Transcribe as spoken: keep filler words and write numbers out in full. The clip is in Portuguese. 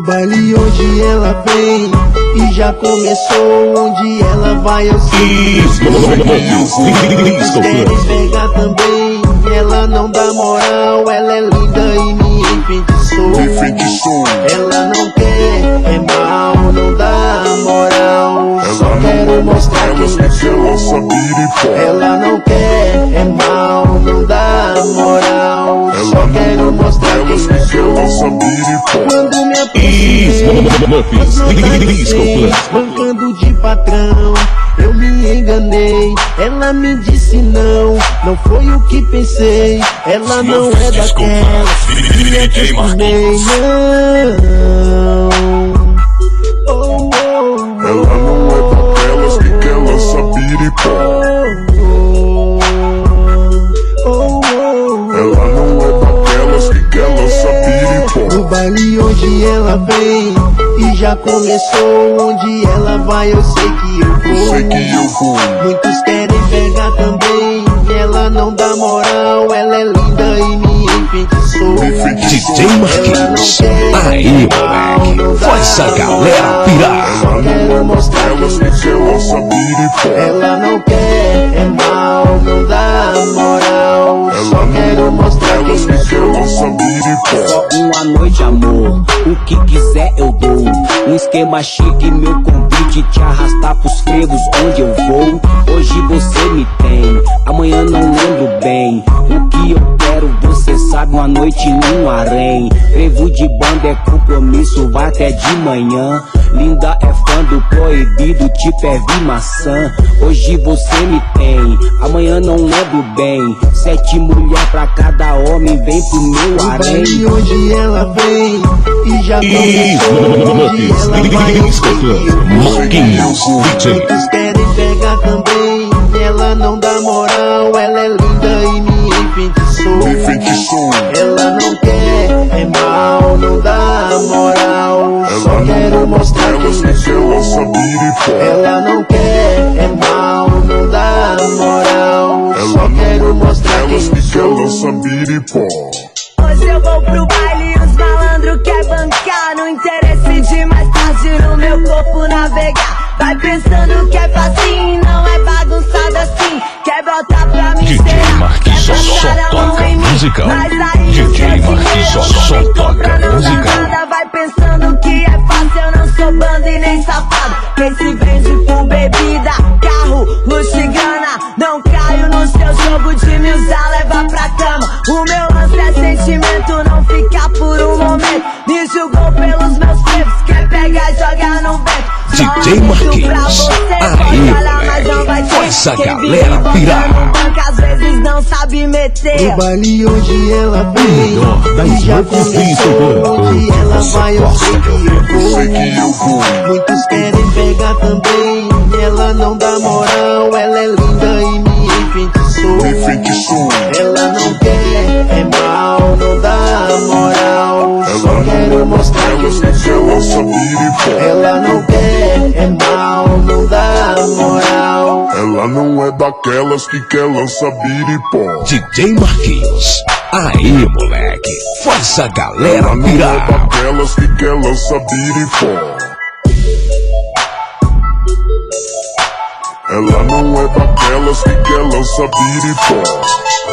baile onde ela vem e já começou, onde ela vai eu sei. Muitos querem pegar também, ela não dá moral, ela é linda e me enfeitiçou. Ela não quer, é mal, não dá moral, só quero mostrar quem eu sou. Ela não quer, é mal, não dá moral, só quero mostrar quem eu sou. Quando me aproximei, bancando de patrão, eu me enganei, ela me disse não, não foi o que pensei. Ela não é daquelas que acostumei, não. Oh, oh, oh. Ela não é daquelas que quer lançar piripó. Ela não é daquelas que quer lançar piripó. No baile onde ela vem e já começou, onde ela vai eu sei que eu vou. Eu sei que eu vou. Muitos querem pegar também, ela não dá moral, ela é linda e me enfeitiçou. D J Marquinhos, aí moleque, faz a galera pirar. Só quero mostrar quem eu sou. Ela não quer, é mal, não dá moral, só quero mostrar quem eu sou. Só uma noite, amor, o que quiser eu dou. Um esquema chique, meu convite, te arrastar pros frevos onde eu vou. Hoje você me tem, amanhã não lembro bem. O que eu quero, você sabe, uma noite num harém. Frevo de banda é compromisso, vai até de manhã. Linda é fã do proibido, tipo erva e maçã. Hoje você me tem, amanhã não lembro bem. Sete mulher pra cada homem, vem pro meu harém. E onde ela vem e já começou, onde ela vai eu sei que eu vou. Muitos querem pegar também, ela não dá moral, ela é linda e me enfeitiçou. Ela não quer, é mal, não dá moral, só quero mostrar quem eu sou. Ela não quer, é mal, não dá moral, só quero mostrar quem eu sou. Hoje eu vou pro baile e os malandros quer bancar. No interesse de mais tarde no meu corpo navegar. Vai pensando que é facinho, não é bagunçado assim. Quer voltar pra me D J Marquinhos só, só toca musical. D J Marquinhos só, só toca musical. Vai pensando que é fácil, eu não sou banda e nem safado. Quem se vende por bebida, carro, luxo e grana. Não caio no seu jogo de me usar, leva pra cama. O meu lance é sentimento, não ficar por um momento. Me julgou pelos meus frevos, quer pegar e jogar no beco. D J Marquinhos, aí moleque, faz a galera pirar. Às vezes não sabe meter. No baile onde ela vem e já começou, onde ela vai eu sei que eu vou. Muitos querem pegar também, ela não dá moral, ela é linda e me enfeitiçou. Ela não quer, é mal, não dá moral, só quero mostrar quem eu sou. Ela não quer, é mal, não dá moral. Ela não é daquelas que quer lançar biripó. D J Marquinhos, aí moleque, faz a galera Ela não é pirar. daquelas que quer lançar biripó. Ela não é daquelas que quer lançar biripó.